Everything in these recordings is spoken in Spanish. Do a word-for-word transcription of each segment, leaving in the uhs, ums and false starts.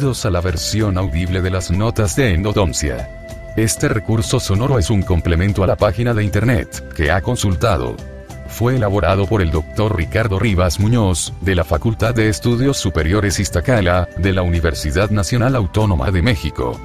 Bienvenidos a la versión audible de las notas de endodoncia. Este recurso sonoro es un complemento a la página de internet que ha consultado. Fue elaborado por el doctor Ricardo Rivas Muñoz, de la Facultad de Estudios Superiores Iztacala, de la Universidad Nacional Autónoma de México.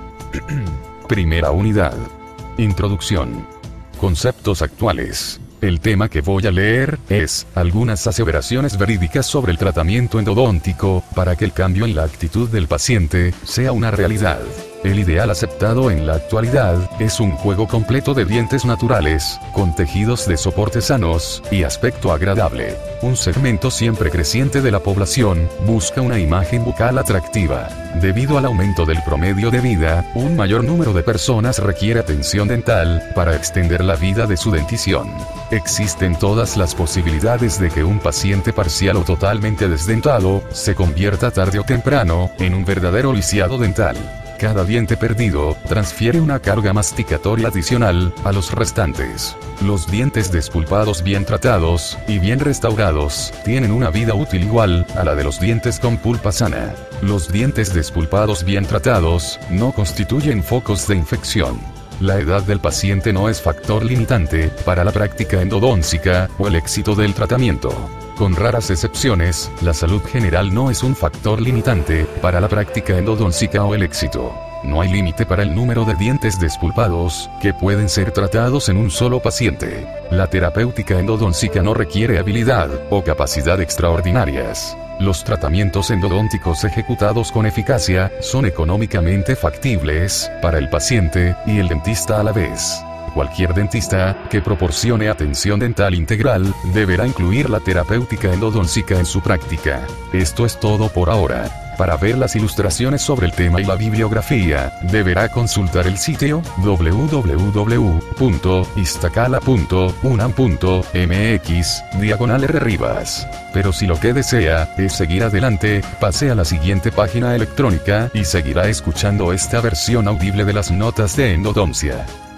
Primera unidad. Introducción. Conceptos actuales. El tema que voy a leer es algunas aseveraciones verídicas sobre el tratamiento endodóntico, para que el cambio en la actitud del paciente sea una realidad. El ideal aceptado en la actualidad es un juego completo de dientes naturales, con tejidos de soporte sanos y aspecto agradable. Un segmento siempre creciente de la población busca una imagen bucal atractiva. Debido al aumento del promedio de vida, un mayor número de personas requiere atención dental para extender la vida de su dentición. Existen todas las posibilidades de que un paciente parcial o totalmente desdentado se convierta tarde o temprano en un verdadero lisiado dental. Cada diente perdido transfiere una carga masticatoria adicional a los restantes. Los dientes despulpados bien tratados y bien restaurados tienen una vida útil igual a la de los dientes con pulpa sana. Los dientes despulpados bien tratados no constituyen focos de infección. La edad del paciente no es factor limitante para la práctica endodóntica o el éxito del tratamiento. Con raras excepciones, la salud general no es un factor limitante para la práctica endodóntica o el éxito. No hay límite para el número de dientes despulpados que pueden ser tratados en un solo paciente. La terapéutica endodóntica no requiere habilidad o capacidad extraordinarias. Los tratamientos endodónticos ejecutados con eficacia son económicamente factibles para el paciente y el dentista a la vez. Cualquier dentista que proporcione atención dental integral deberá incluir la terapéutica endodóntica en su práctica. Esto es todo por ahora. Para ver las ilustraciones sobre el tema y la bibliografía, deberá consultar el sitio doble u doble u doble u punto iztacala punto unam punto mx diagonal R Rivas. Pero si lo que desea es seguir adelante, pase a la siguiente página electrónica y seguirá escuchando esta versión audible de las notas de endodoncia.